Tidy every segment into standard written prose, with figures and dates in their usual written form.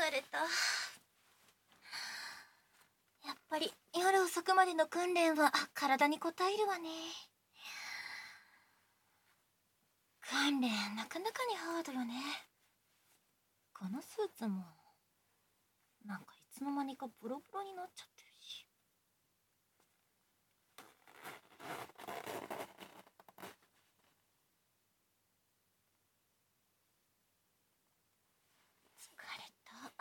れた。やっぱり夜遅くまでの訓練は体に応えるわね。訓練なかなかにハードよね。このスーツもなんかいつの間にかボロボロになっちゃってるし。疲れた。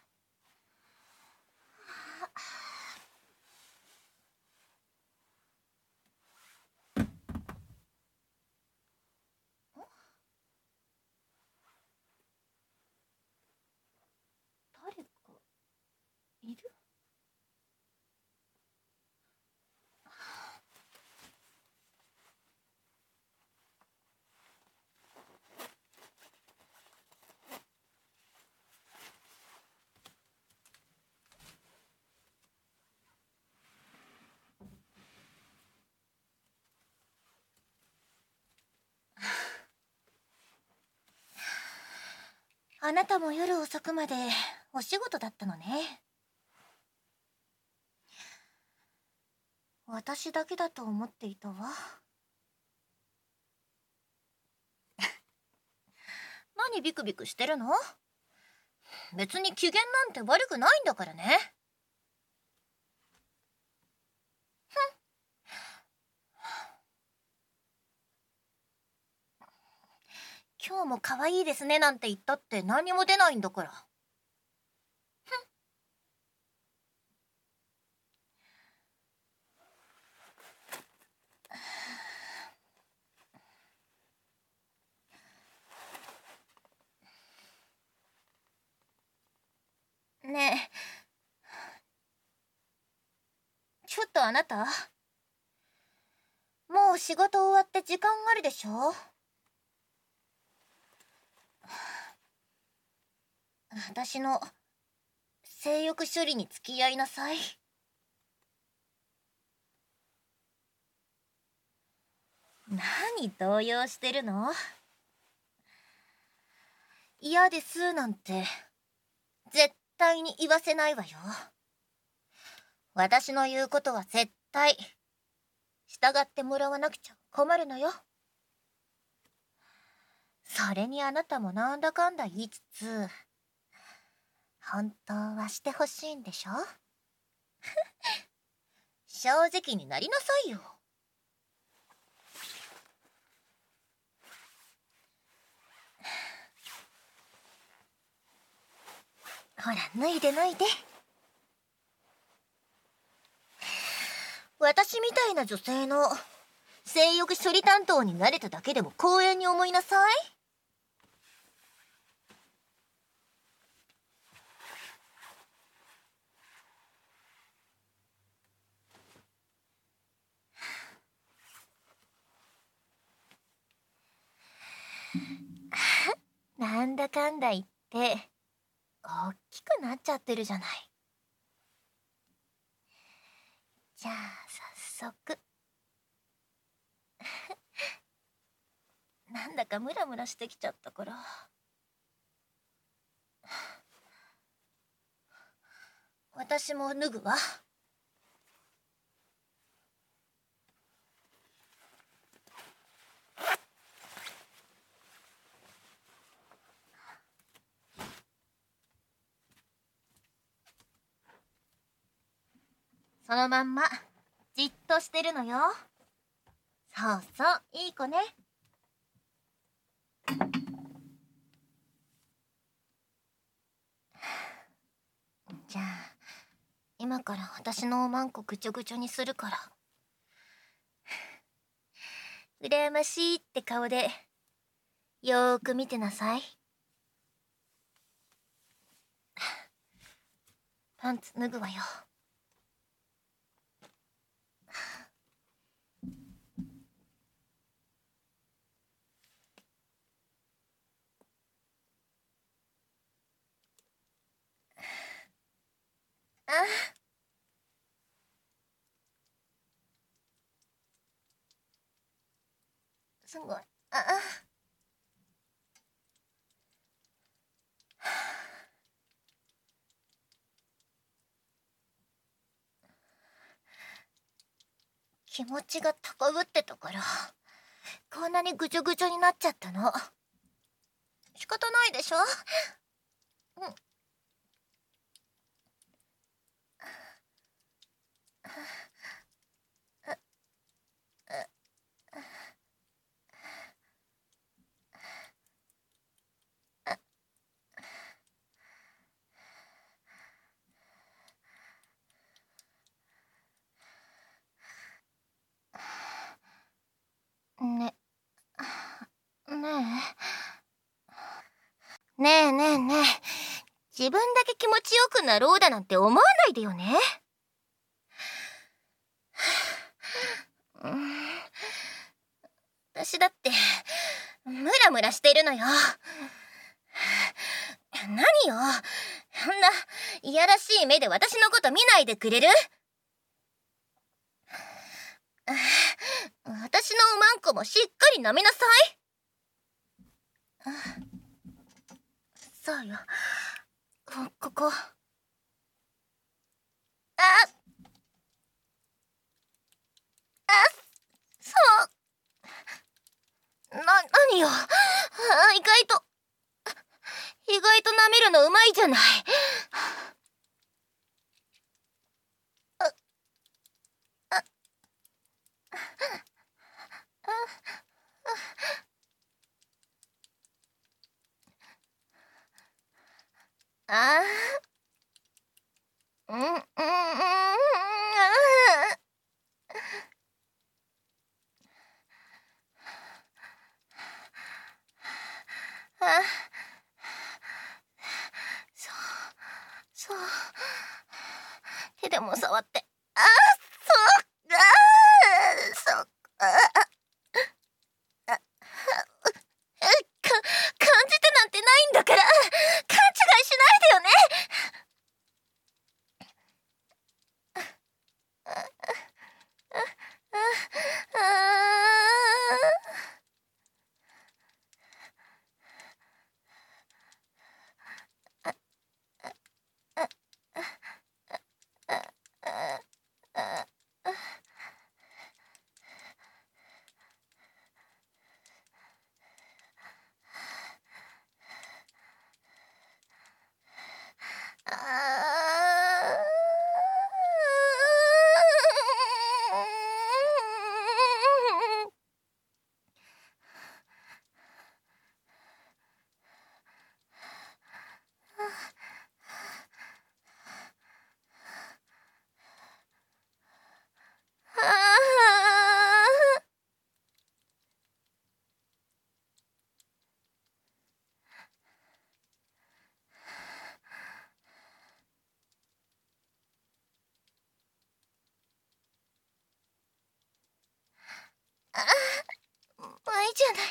誰かいる？あなたも夜遅くまでお仕事だったのね。私だけだと思っていたわ。何ビクビクしてるの？別に機嫌なんて悪くないんだからね。今日も可愛いですねなんて言ったって何も出ないんだから。ねえ、ちょっとあなた、もう仕事終わって時間あるでしょ？私の性欲処理に付き合いなさい。何動揺してるの？嫌ですなんて絶対に言わせないわよ。私の言うことは絶対従ってもらわなくちゃ困るのよ。それにあなたもなんだかんだ言いつつ、本当はしてほしいんでしょ？正直になりなさいよ。ほら、脱いで脱いで。私みたいな女性の性欲処理担当になれただけでも光栄に思いなさい。なんだかんだ言って大きくなっちゃってるじゃない。じゃあ早速。なんだかムラムラしてきちゃったから。私も脱ぐわ。そのまんまじっとしてるのよ。そうそう、いい子ね。じゃあ今から私のおまんこぐちょぐちょにするから、羨ましいって顔でよーく見てなさい。パンツ脱ぐわよ。あ、すごい。 気持ちが高ぶってたからこんなにぐちょぐちょになっちゃったの。仕方ないでしょ。うん。ね、ねえねえねえ、自分だけ気持ちよくなろうだなんて思わないでよね。私だってムラムラしてるのよ。何よ、そんないやらしい目で私のこと見ないでくれる？私のうまんこもしっかり舐めなさい。そうよ、ここ。そう。何よ。意外と舐めるのうまいじゃない。そう。手でも触って。感じてなんてないんだから、勘違いしないでよね。いじゃない。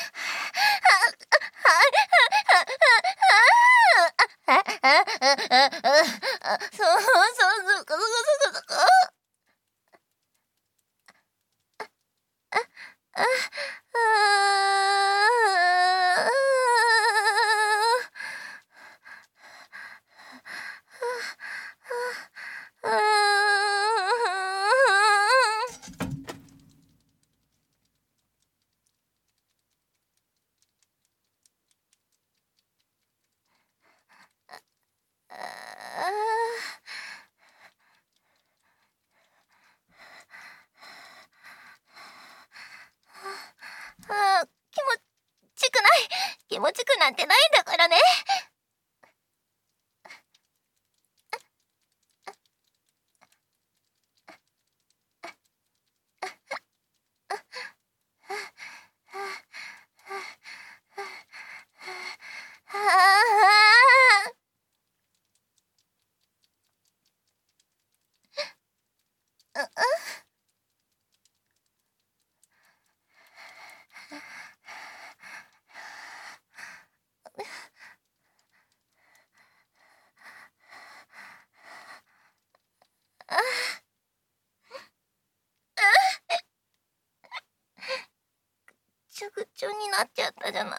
気持ちくなんてないんだからね。ぐちょぐちょになっちゃったじゃない。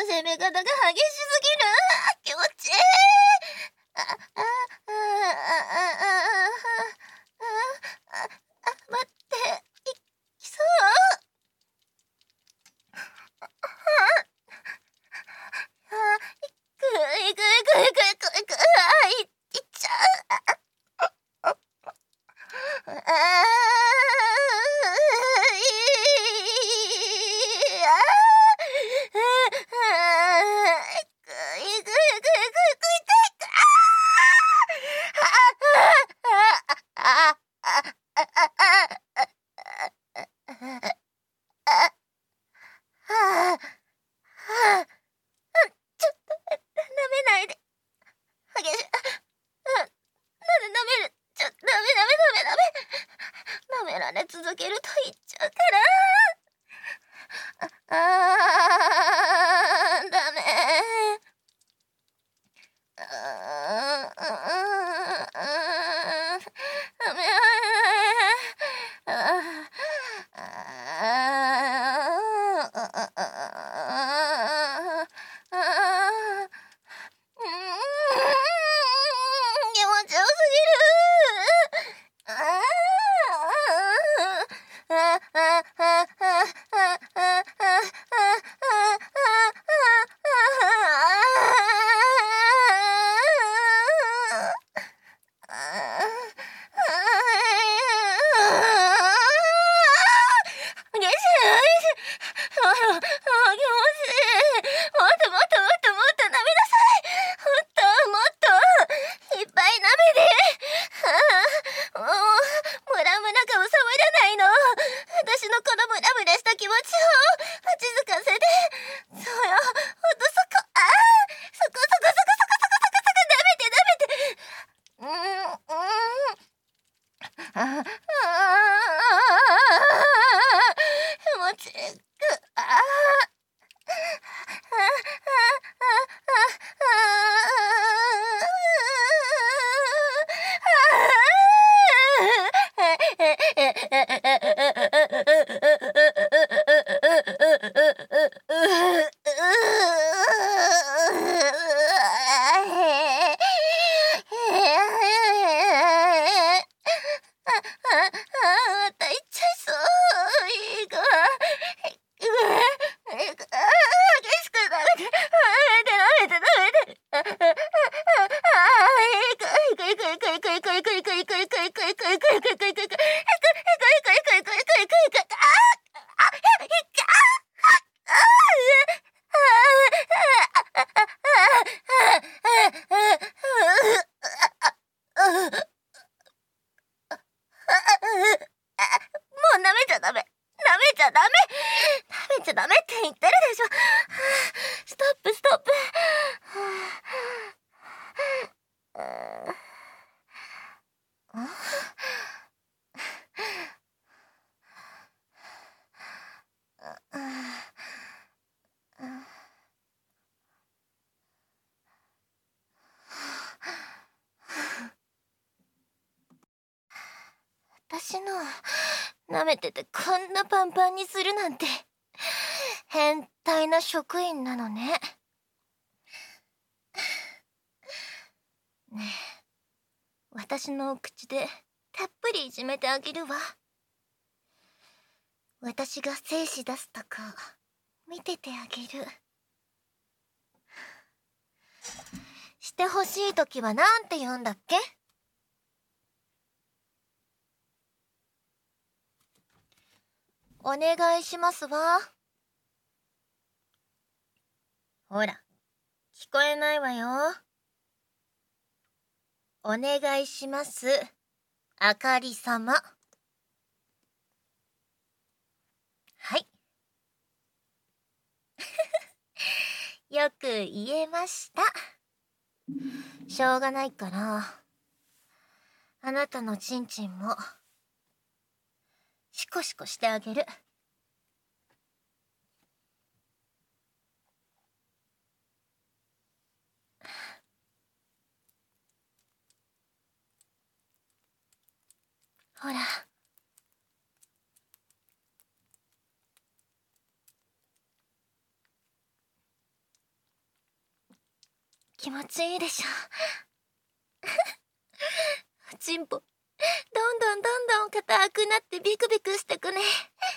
攻め方が激しすぎる。気持ちいい。待って、きそう。いっちゃ舐められ続けると言っちゃうから。ダメ。ダメ。気持ちよすぎる。私のこのムラムラした気持ちを落ち着かせて。そうよ、ほんとそこ。そこ舐めて。気持ちいい。また行っちゃいそう。いいか。激しく舐めて。もう舐めちゃダメ。舐めちゃダメ。舐めちゃダメって言ってるでしょ。ストップ。私の舐めててこんなパンパンにするなんて変態な職員なのね。ねえ、私のお口でたっぷりいじめてあげるわ。私が精子出すとこ見ててあげる。してほしいときはなんて言うんだっけ？お願いしますわ。ほら、聞こえないわよ。お願いします、あかり様。はい。よく言えました。しょうがないから、あなたのちんちんも、シコシコしてあげる。ほら。 気持ちいいでしょ。チンポ、どんどん硬くなってビクビクしてくね。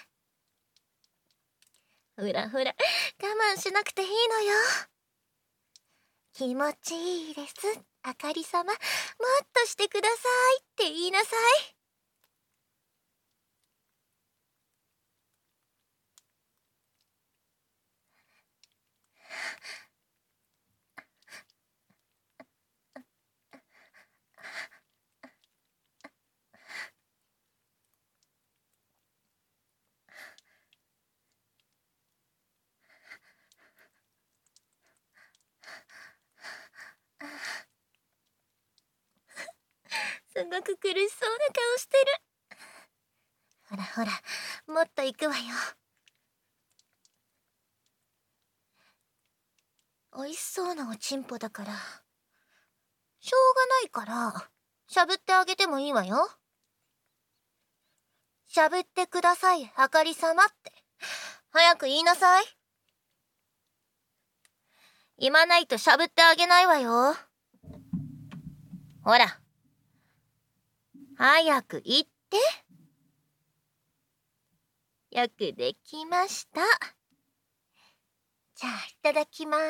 ほらほら、我慢しなくていいのよ。気持ちいいです。あかり様、もっとしてくださいって言いなさい。すごく苦しそうな顔してる。ほらほら、もっと行くわよ。美味しそうなおちんぽだから、しょうがないから、しゃぶってあげてもいいわよ。しゃぶってください、あかり様って。早く言いなさい。言わないとしゃぶってあげないわよ。ほら。早く言って。よくできました。じゃあ、いただきます。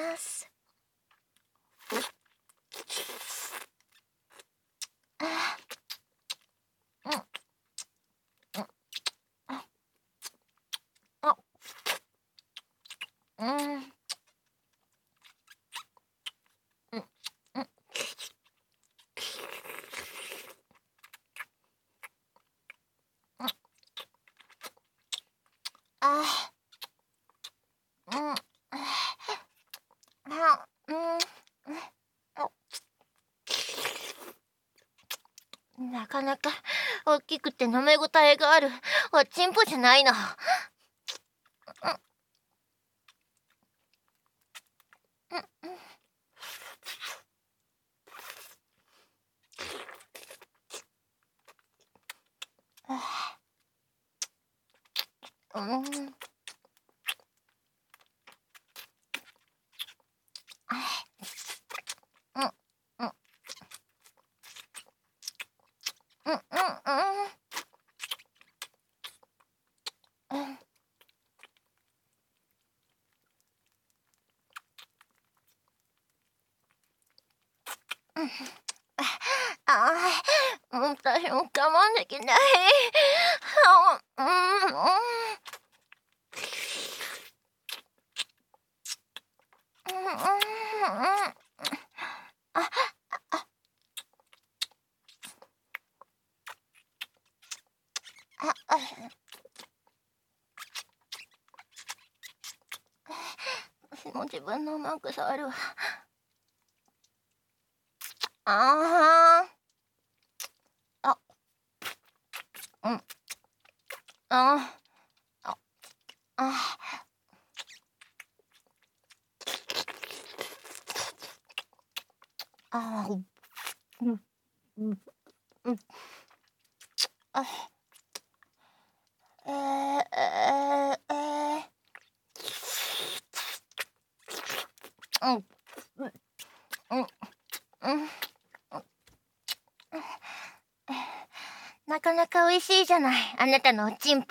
うん。なかなか大きくて飲めごたえがあるおちんぽじゃないの。私も我慢できない。私も自分のうまく触るわ。なかなか美味しいじゃない、あなたのおちんぽ。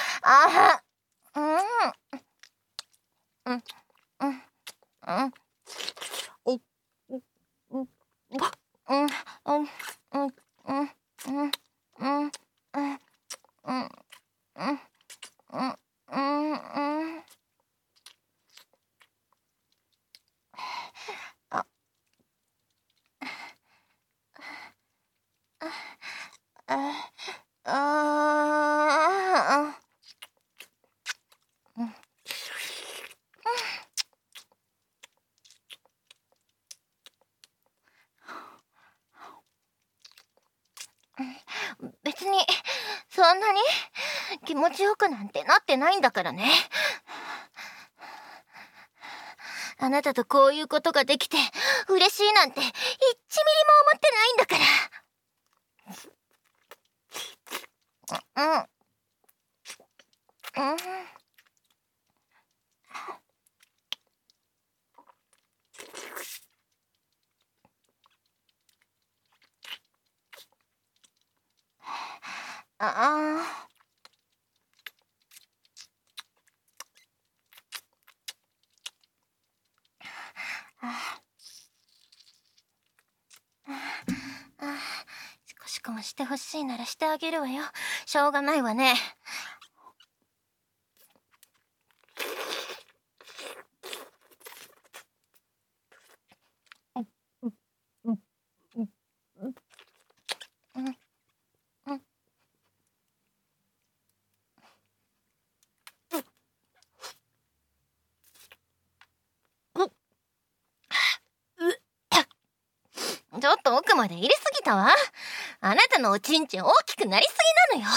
別にそんなに気持ちよくなんてなってないんだからね。あなたとこういうことができて嬉しいなんて1ミリも思ってないんだから。 もしてほしいならしてあげるわよ。しょうがないわね。ちょっと奥まで入れすぎたわ。あなたのおちんちん大きくなりすぎなのよ。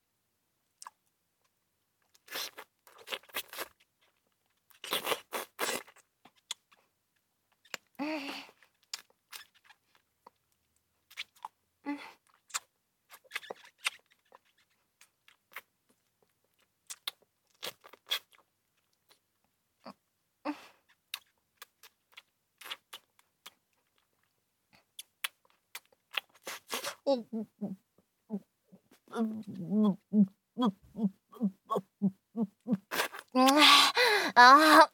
あ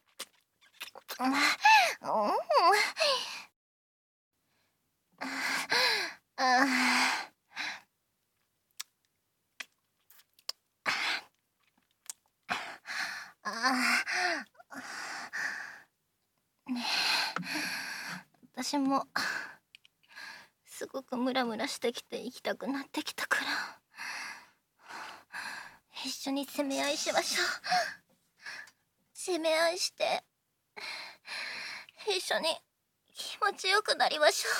ねえ、私もすごくムラムラしてきて行きたくなってきたから、一緒に攻め合いしましょう。攻め合いして一緒に気持ちよくなりましょ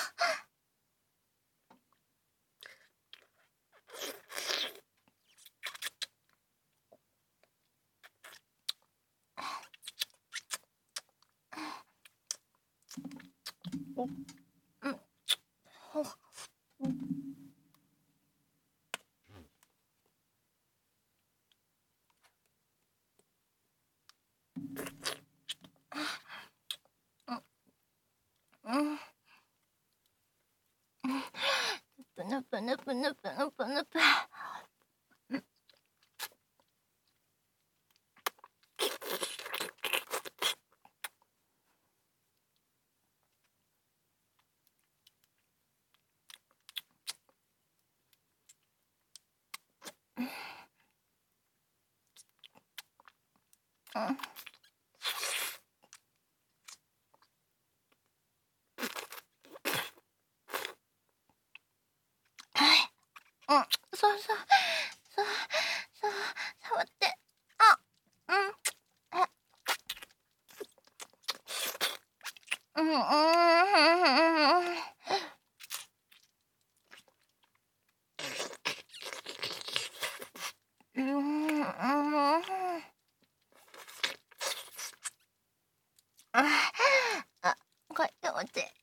う。ぷぬぷぬぷぬぷぬぷぬぷ。そうそうそうそう、触って。これ気持ちいい。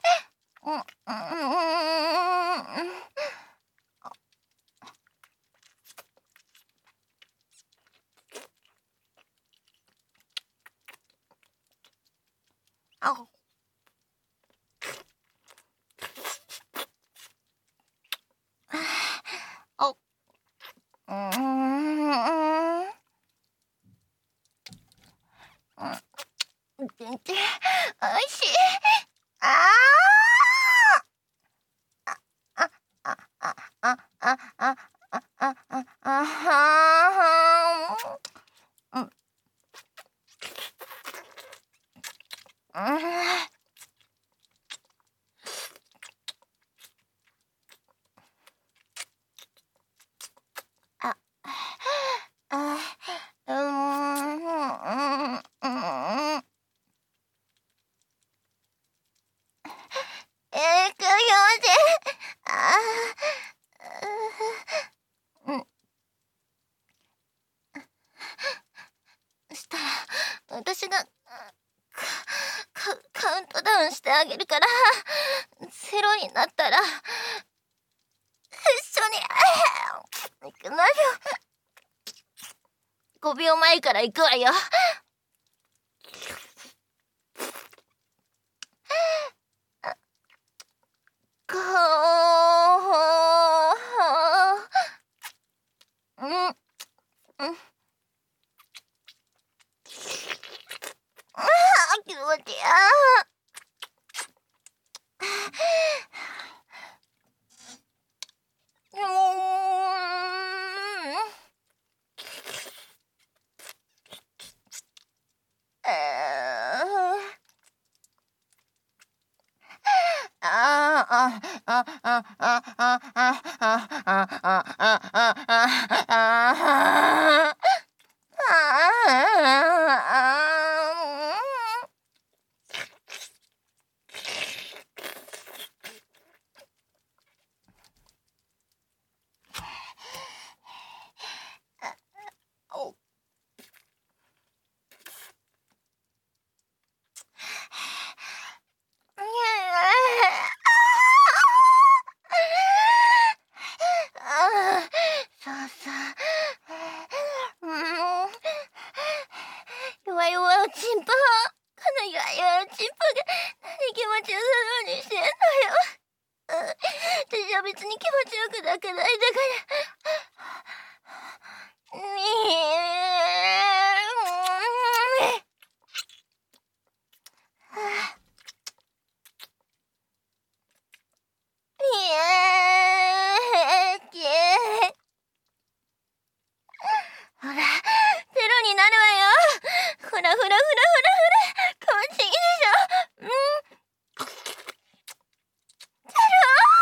全然おいしい。したら私がカウントダウンしてあげるから、ゼロになったら一緒に行くのよ。5秒前から行くわよ。気持ちいい。 弱々おちんぽ、この弱々おちんぽが何気持ちよさそうにしてんのよ。私は別に気持ちよく泣かないだから。ほら、ゼロになるわよ。ほらほらほらほらほら、気持ちいいでしょ。ゼロ、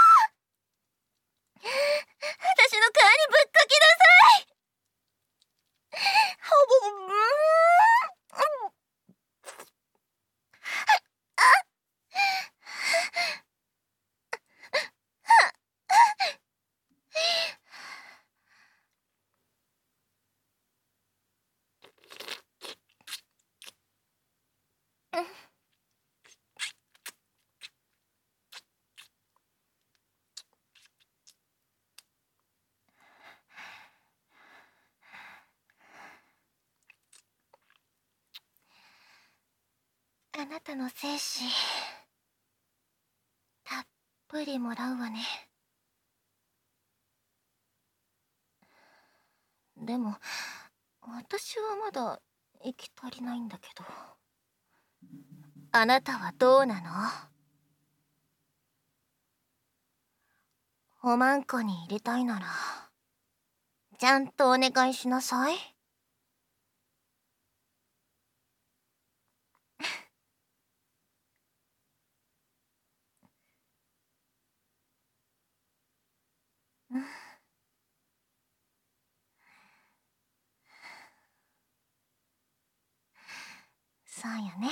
私の皮にぶっかけなさい。あなたの精子たっぷりもらうわね。でも私はまだ息足りないんだけど。あなたはどうなの？おまんこに入れたいならちゃんとお願いしなさい。そうよね。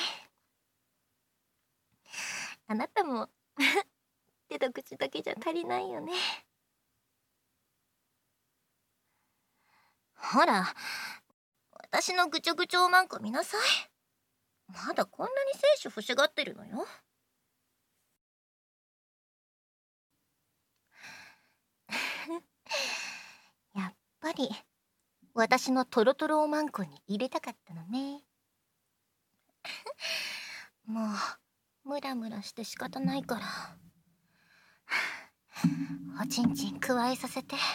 あなたも手と口だけじゃ足りないよね。ほら、私のぐちょぐちょおまんこ見なさい。まだこんなに精子欲しがってるのよ。やっぱり私のトロトロおまんこに入れたかったのね。もうムラムラして仕方ないからおちんちんくわえさせて。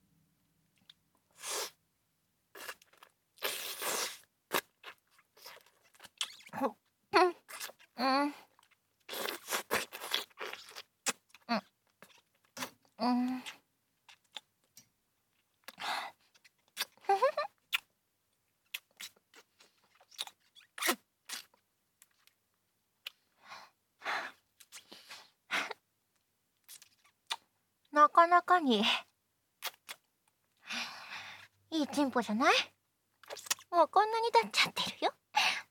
なかなかにいいチンポじゃない？もうこんなに経っちゃってるよ。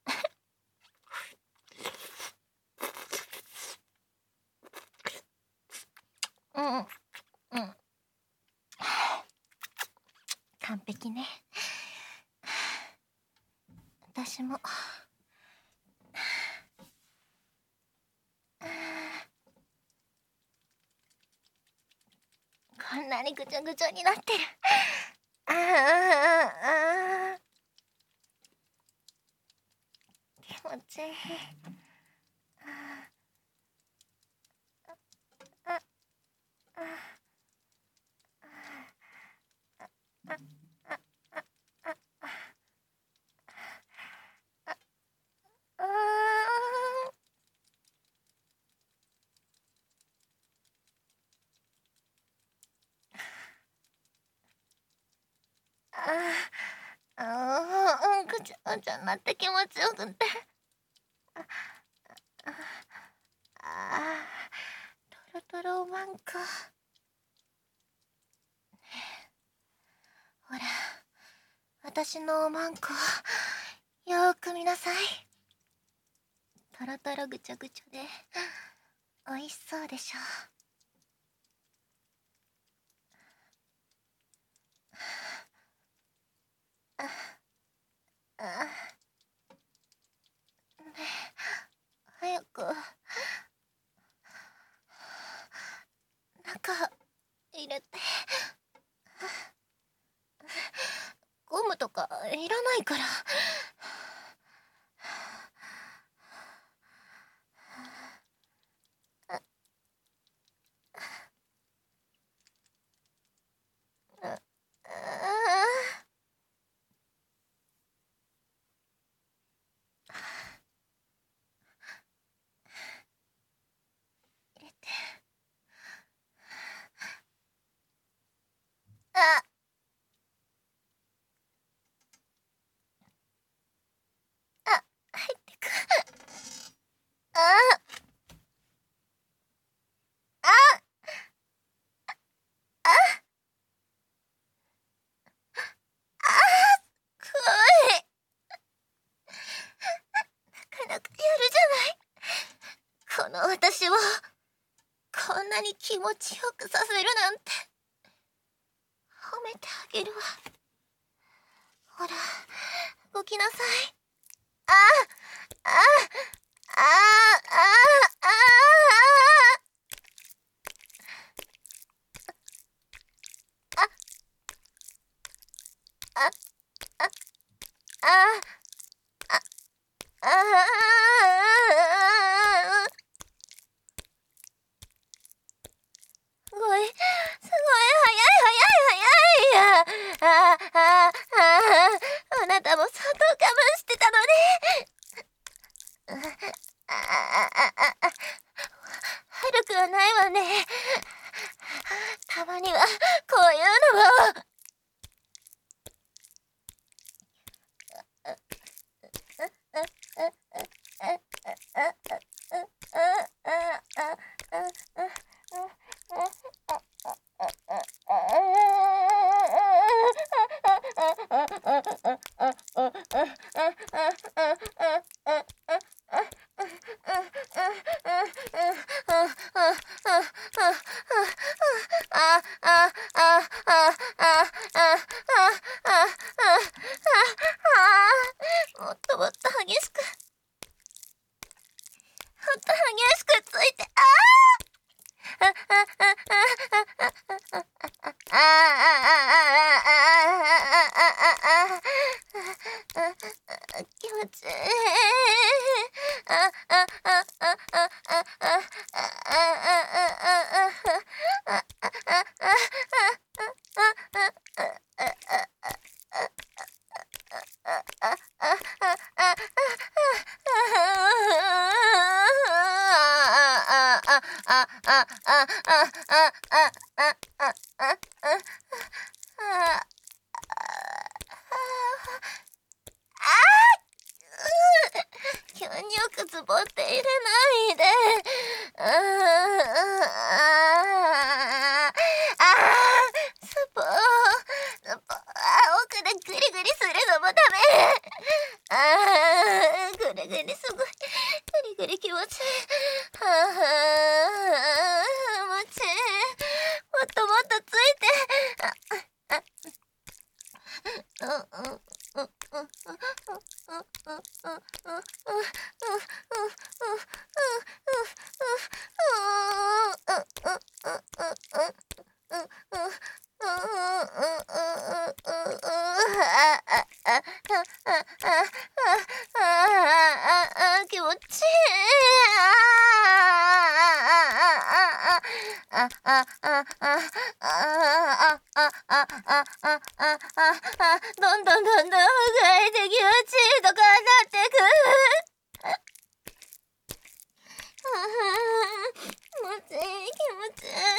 完璧ね。私もこんなにぐちゃぐちゃになってる。気持ちいい。ぐちゃぐちゃになって気持ちよくて。トロトロか。ほら、私のおまんこ、よーく見なさい。トロトロぐちゃぐちゃで、おいしそうでしょ。あ、あ、ねえ、早く、中、入れて。ゴムとかいらないから。入れて。あ、あ、入ってく。あ、あ、あ、あ、怖い。なかなかやるじゃない。この私をこんなに気持ちよくさせるなんて。褒めてあげるわ。ほら、動きなさい。あ、あ、あ、あ、あ、あ、あ、あ、あ、あ、すごい、すごい、早い、早い、早いや。あなたも相当我慢してたのね。悪くはないわね。たまにはこういうのも。もっともっと激しく、もっと激しくついて、気持ちいい。急によくズボって入れないで。スポー、奥でグリグリするのもダメ。グリグリすごい。グリグリ気持ちいい。気持ちいい。もっともっとついて。気持ちいい。どんどんどんどん深いで気持ちいいとかなってく。気持ちいい、気持ちいい。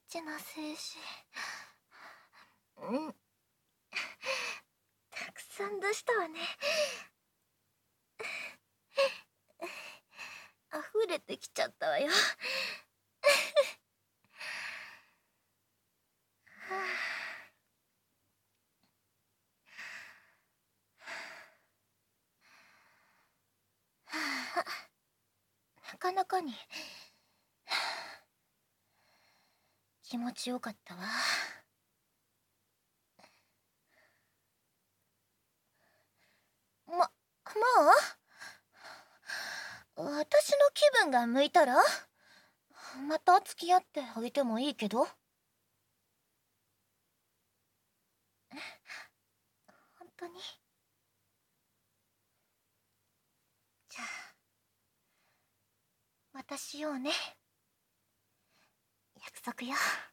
チな精子。たくさん出したわね。溢れてきちゃったわよ。なかなかに気持ちよかったわ。私の気分が向いたらまた付き合ってあげてもいいけど。本当に？じゃあまたしようね。約束よ。